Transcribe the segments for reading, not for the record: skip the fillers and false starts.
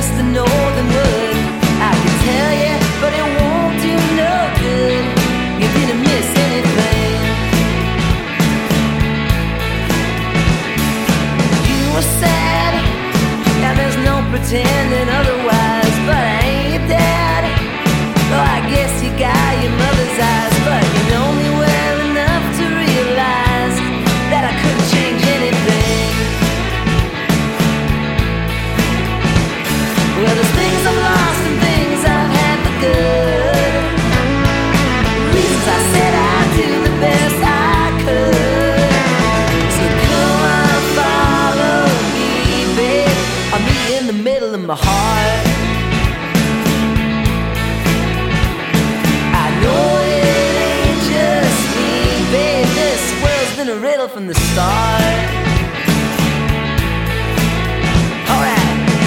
just the northern wood. I can tell you, but it won't do no good. You didn't miss anything. You were sad, and there's no pretending otherwise. But I ain't your dad. Oh, I guess you got your mother's eyes, but you know me well enough to realize that I couldn't change anything. Well, there's things I've lost and things I've had for good. Reasons I said I'd do the best I could. So come on, follow me, babe. I'll meet you in the middle of my heart. I know it ain't just me, babe. This world's been a riddle from the start. Alright.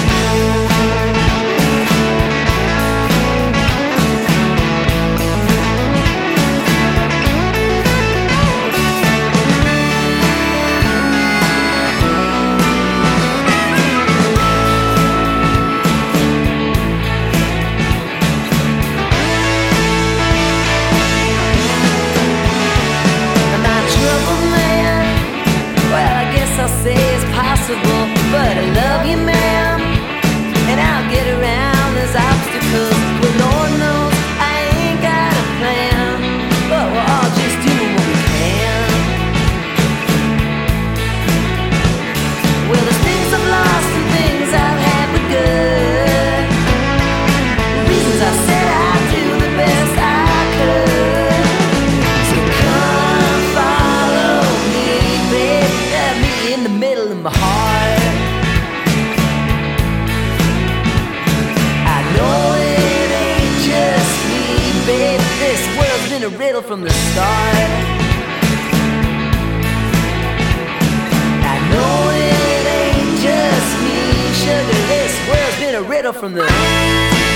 Say it's possible, but I love you, ma'am, and I'll get around those obstacles. Well, Lord knows I ain't got a plan, but we're all just doing what we can. Well, there's things I've lost and things I've had for good. Reasons I said I'd do the best I could. So come follow me, babe. Let me in the middle of my heart. I know it ain't just me, babe. This world's been a riddle from the start. I know it ain't just me, sugar. This world's been a riddle from the